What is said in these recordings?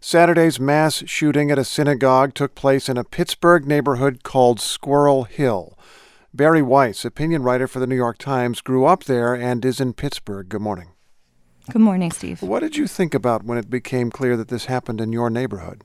Saturday's mass shooting at a synagogue took place in a Pittsburgh neighborhood called Squirrel Hill. Bari Weiss, opinion writer for the New York Times, grew up there and is in Pittsburgh. Good morning. Good morning, Steve. What did you think about when it became clear that this happened in your neighborhood?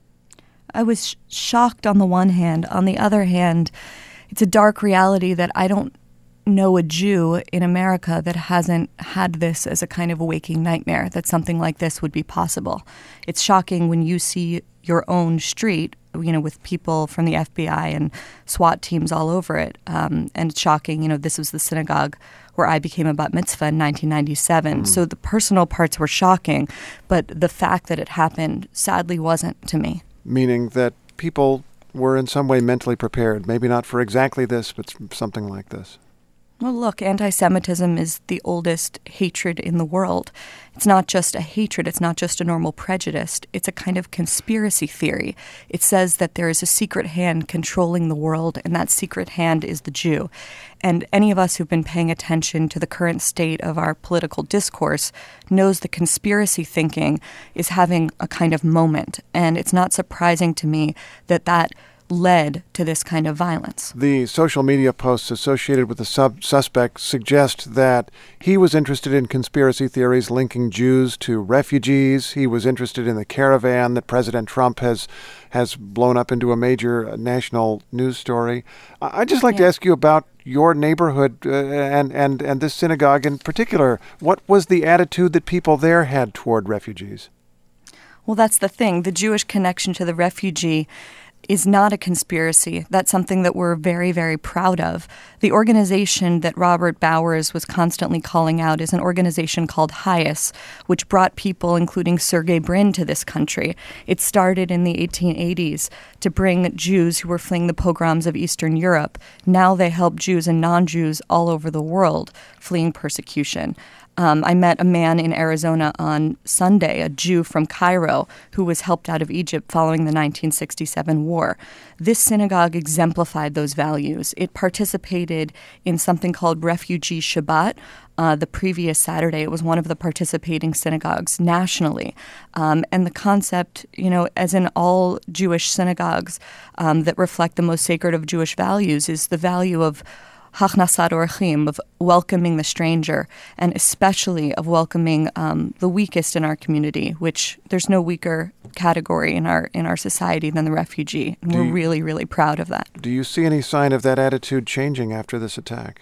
I was shocked on the one hand. On the other hand, it's a dark reality that I don't know a Jew in America that hasn't had this as a kind of a waking nightmare, that something like this would be possible. It's shocking when you see your own street, with people from the FBI and SWAT teams all over it. And it's shocking, this was the synagogue where I became a bat mitzvah in 1997. So the personal parts were shocking, but the fact that it happened sadly wasn't to me. Meaning that people were in some way mentally prepared, maybe not for exactly this, but something like this. Well, look, anti-Semitism is the oldest hatred in the world. It's not just a hatred. It's not just a normal prejudice. It's a kind of conspiracy theory. It says that there is a secret hand controlling the world, and that secret hand is the Jew. And any of us who've been paying attention to the current state of our political discourse knows the conspiracy thinking is having a kind of moment. And it's not surprising to me that led to this kind of violence. The social media posts associated with the suspect suggest that he was interested in conspiracy theories linking Jews to refugees. He was interested in the caravan that President Trump has blown up into a major national news story. I'd just like to ask you about your neighborhood and this synagogue in particular. What was the attitude that people there had toward refugees? Well, that's the thing. The Jewish connection to the refugee is not a conspiracy. That's something that we're very, very proud of. The organization that Robert Bowers was constantly calling out is an organization called HIAS, which brought people, including Sergey Brin, to this country. It started in the 1880s to bring Jews who were fleeing the pogroms of Eastern Europe. Now they help Jews and non-Jews all over the world fleeing persecution. I met a man in Arizona on Sunday, a Jew from Cairo, who was helped out of Egypt following the 1967 war. This synagogue exemplified those values. It participated in something called Refugee Shabbat. The previous Saturday, it was one of the participating synagogues nationally. And the concept, as in all Jewish synagogues that reflect the most sacred of Jewish values, is the value of Hachnasat Orchim, of welcoming the stranger, and especially of welcoming the weakest in our community, which there's no weaker category in our society than the refugee. And we're really, really proud of that. Do you see any sign of that attitude changing after this attack?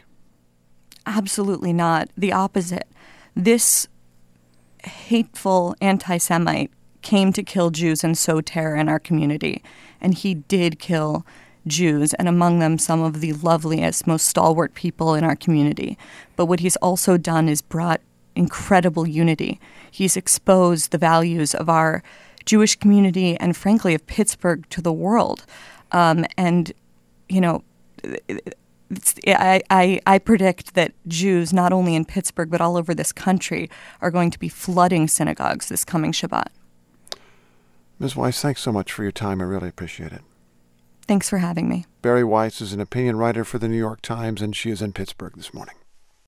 Absolutely not. The opposite. This hateful anti-Semite came to kill Jews and sow terror in our community. And he did kill Jews, and among them some of the loveliest, most stalwart people in our community. But what he's also done is brought incredible unity. He's exposed the values of our Jewish community and, frankly, of Pittsburgh to the world. I predict that Jews, not only in Pittsburgh but all over this country, are going to be flooding synagogues this coming Shabbat. Ms. Weiss, thanks so much for your time. I really appreciate it. Thanks for having me. Bari Weiss is an opinion writer for the New York Times, and she is in Pittsburgh this morning.